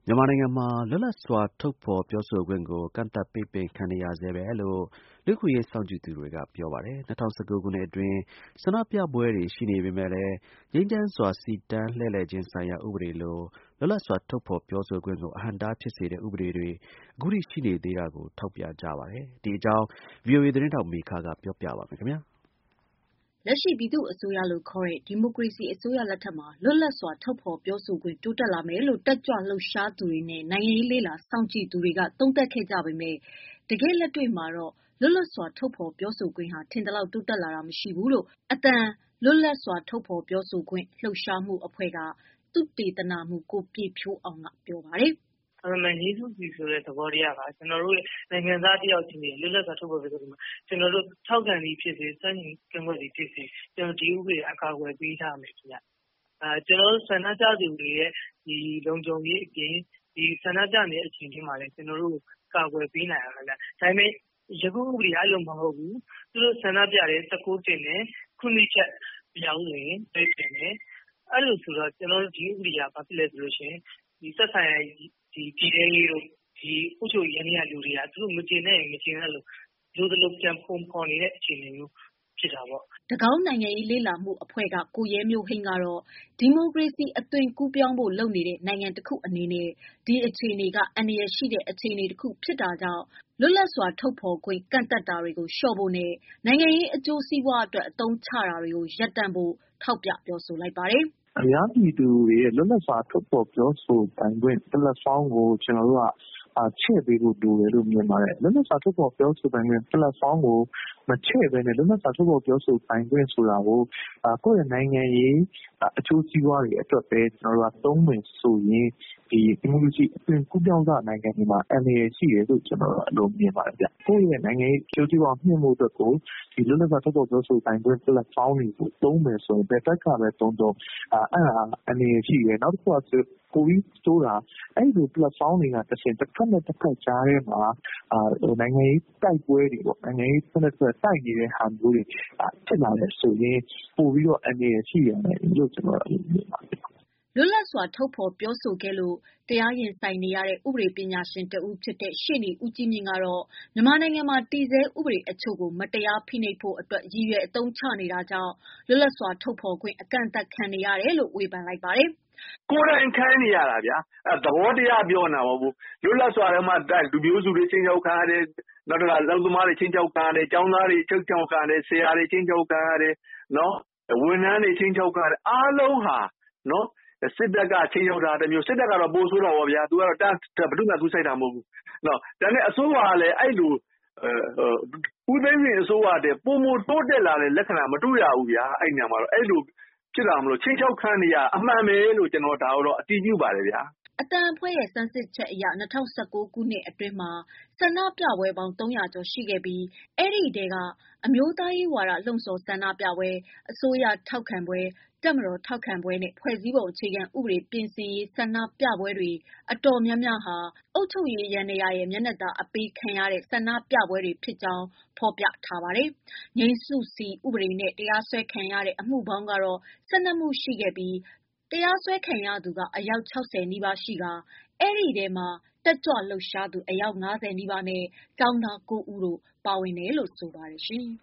မြန်မာနိုင်ငံမှာလွတ်လပ်စွာထုတ်ဖော်ပြောဆိုခွင့်ကိုကန့်သတ်ပိတ်ပင်ခံနေရဆဲပဲလို့လူ့အခွင့်အရေးစောင့်ကြည့်သူတွေကပြောပါတယ်။ 2019 ခုနှစ်အတွင်းဆန္ဒပြပွဲတွေရှိနေပေမဲ့လည်းငြိမ်းချမ်းစွာစီတန်းလှည့်လည်ခြင်းဆိုင်ရာဥပဒေလိုလွတ်လပ်စွာထုတ်ဖော်ပြောဆိုခွင့်ကိုအဟန့်အတားဖြစ်စေတဲ့ဥပဒေတွေအခုထိရှိနေသေးတာကိုထောက်ပြကြပါတယ်။ ဒီအကြောင်း VOA သတင်းထောက်မေခကပြောပြပါမယ်ခင်ဗျာ။လက်ရှိပြည်သူ့အစိုးရလို့ခေါ်တဲ့ဒီမိုကရေစီအစိုးရလက်ထက်မှာလွတ်လပ်စွာထုတ်ဖော်ပြောဆိုခွင့်တိုးတက်လာမယ်လို့တက်ကြွလှုပ်ရှားသူတွေနဲ့နိုင်ငံရေးလေ့လာစောင့်ကြည့်သူတွေကသုံးသပ်ခဲ့ကြပေမဲ့တကယ်လက်တွေ့မှာတော့လွတ်လပ်စွာထုတ်ဖော်ပြောဆိုခွင့်ဟာထင်သလောက်တိုးတက်လာတာမရှိဘူးလို့အသံလွတ်လပ်စွာထုတ်ဖော်ပြောဆိုခွင့်လှုပ်ရှားမှုအဖွဲ့ကသုတေသနမှူးကိုပြည့်ဖြိုးအောင်ကပြောပါတယ်။ "ရေးစုစီဆိုတဲ့သဘောတရားကကျနော်တို့နိုင်ငံသားတယောက်ချင်းစီလွတ်လပ်စွာထုတ်ဖော်ပြောဆိုခွင့်မှာကျနော်တို့ထောက်ခံသည်ဖြစ်စေဆန့်ကျင်ကန့်ကွက်သည်ဖြစ်စေကျနော်တို့ဒီဥပဒေအကာအကွယ်ပေးထားမယ်ခင်ဗျ။ကျနော်တို့ဆန္ဒပြသူတွေရဲ့လုံခြုံရေးအပြင်ဆန္ဒပြနေတဲ့အချိန်မှာလည်းကျနော်တို့ကာကွယ်ပေးနိုင်အောင်ခင်ဗျ။ဒါပေမဲ့ယခုဥပဒေကအဲလိုမဟုတ်ဘူး။သူတို့ဆန္ဒပြတယ်၁၉တင်တယ်ခွင့်ပြုချက်မရဘူးဆိုရင်ပိတ်ပင်တယ်။အဲလိုဆိုတော့ကျနော်တို့ဒီဥပဒေကဘာဖြစ်လဲဆိုလို့ရှိရင်သက်ဆိုင်ရာပြည်ထဲရေးတို့အုပ်ချုပ်ရေးယန္တရားလူတွေကသူတို့မကျေနပ်ရင်မကျေနပ်လို့လိုသလိုပြန်ပုံဖော်နေတဲ့အခြေအနေမျိုးဖြစ်တာပေါ့။ " တကောင်းနိုင်ငံရေးလေ့လာမှုအဖွဲ့ကကိုရဲမျိုးဟိန်းကတော့ဒီမိုကရေစီအသွင်ကူးပြောင်းဖို့လုပ်နေတဲ့နိုင်ငံတခုအနေနဲ့ဒီအခြေအနေကအန္တရာယ်ရှိတဲ့အခြေအနေတခုဖြစ်တာကြောင့်လွတ်လပ်စွာထုတ်ဖော်ခွင့်ကန့်သတ်တာတွေကိုလျှော့ဖို့နဲ့နိုင်ငံရေးအကျိုးစီးပွားအတွက်အသုံးချတာတွေကိုရပ်တန့်ဖို့ထောက်ပြပြောဆိုလိုက်ပါတယ်။ "အများပြည်သူတွေရဲ့လွတ်လပ်စွာထုတ်ဖော်ပြောဆိုပိုင်ခွင့်ပလက်ဖောင်းကိုကျနော်တို့ကချဲ့ပေးဖို့လိုတယ်လို့မြင်ပါတယ်။လွတ်လပ်စွာထုတ်ဖော်ပြောဆိုပိုင်ခွင့်ပလက်ဖောင်းကိုမချဲ့ဘဲနဲ့လွတ်လပ်စွာထုတ်ဖော်ပြောဆိုပိုင်ခွင့်ဆိုတာကိုကိုယ့်ရဲ့နိုင်ငံရေးအကျိုးစီးပွားတွေအတွက်ပဲကျနော်တို့ကသုံးမယ်ဆိုရင်ဒီမိုကရေစီအသွင်ကူးပြောင်းစနိုင်ငံတွေမှာအန္တရာယ်ရှိတယ်လို့ကျနော်တို့မြင်ပါတယ်ဗျ။ကိုယ့်ရဲ့နိုင်ငံရေးအကျိုးစီးပွားမြှင့်ဖို့အတွက်ကိုဒီလွတ်လပ်စွာထုတ်ဖော်ပြောဆိုပိုင်ခွင့်ပလက်ဖောင်းတွေကိုသုံးမယ်ဆိုရင်ဘယ်ဘက်ကပဲသုံးသုံးအဲဒါအန္တရာယ်ရှိတယ်။နောက်တခုကပိုပြီးဆိုးတာအဲ့ဒီပလက်ဖောင်းတွေကတစ်ဖက်နဲ့တစ်ဖက်ကြားထဲမှာနိုင်ငံရေးတိုက်ပွဲတွေပေါ့နိုင်ငံရေးတစ်ဖက်နဲ့တစ်ဖက်တိုက်နေတဲ့ဟာမျိုးတွေဖြစ်လာတယ်ဆိုရင်ပိုပြီးတော့အန္တရာယ်ရှိတယ်လို့ကျနော်မြင်ပါတယ်။ " လွတ်လပ်စွာထုတ်ဖော်ပြောဆိုခဲ့လို့တရားရင်ဆိုင်နေရတဲ့ဥပဒေပညာရှင်တဦးဖြစ်တဲ့ရှေ့နေဦးကြီးမြင့်ကတော့မြန်မာနိုင်ငံမှာတည်ဆဲဥပဒေအချို့ကိုမတရားဖိနှိပ်ဖို့အတွက်ရည်ရွယ်အသုံးချနေတာကြောင့်လွတ်လပ်စွာထုတ်ဖော်ခွင့်အကန့်အသတ်ခံနေရတယ်လို့ဝေဖန်လိုက်ပါတယ်။ "ကိုယ်တိုင်ခိုင်းနေရတာဗျာသဘောတရားပြောနေတာမဟုတ်ဘူးလွတ်လပ်စွာထဲမှာလူမျိုးစုတွေခြိမ်းခြောက်ခံရတယ်နောက်တခါအလုပ်သမားတွေခြိမ်းခြောက်ခံရတယ်ကျောင်းသားတွေခြိမ်းခြောက်ခံရတယ်ဆရာတွေခြိမ်းခြောက်ခံရတယ်ဝန်ထမ်းတွေခြိမ်းခြောက်ခံရတယ်အားလုံးဟာစစ်တပ်ကခြိမ်းခြောက်တာတမျိုးစစ်တပ်ကတော့ပိုဆိုးတာပေါ့ဗျာသူကတော့ဘယ်သူမှဂရုစိုက်တာမဟုတ်ဘူးဒါပေမဲ့အစိုးရကလည်းအဲ့လိုဦးသိန်းစိန်အစိုးရတဲ့ပိုမိုတိုးတက်လာတဲ့လက္ခဏာမတွေ့ရဘူးဗျာအဲ့ညမှာတော့အဲ့လိုဖြစ်တာမလို့ခြိမ်းခြောက်ခံနေရအမှန်ပဲလို့ကျွန်တော်ဒါတော့အတည်ပြုပါတယ်ဗျာ "အသံအဖွဲ့ရဲ့ဆန်းစစ်ချက်အရ2019ခုနှစ်အတွင်းမှာဆန္ဒပြပွဲပေါင်း300ကျော်ရှိခဲ့ပြီးအဲဒီထဲကအမျိုးသားရေးဝါဒလှုံ့ဆော်ဆန္ဒပြပွဲ၊အစိုးရထောက်ခံပွဲ၊တပ်မတော်ထောက်ခံပွဲနဲ့ဖွဲ့စည်းပုံအခြေခံဥပဒေပြင်ဆင်ရေးဆန္ဒပြပွဲတွေအတော်များများဟာအုပ်ချုပ်ရေးယန္တရားရဲ့မျက်နှာသာအပေးခံရတဲ့ဆန္ဒပြပွဲတွေဖြစ်ကြောင်းဖော်ပြထားပါတယ်။ငြိမ်းစုစီဥပဒေနဲ့တရားစွဲခံရတဲ့အမှုပေါင်းကတော့12မှုရှိခဲ့ပြီးတရားစွဲခံရသူကအယောက်60နီးပါးရှိကာအဲဒီထဲမှာတက်ကြွလှုပ်ရှားသူအယောက်50နီးပါးနဲ့ကျောင်းသား9ဦးတို့ပါဝင်တယ်လို့ဆိုပါတယ်ရှင်။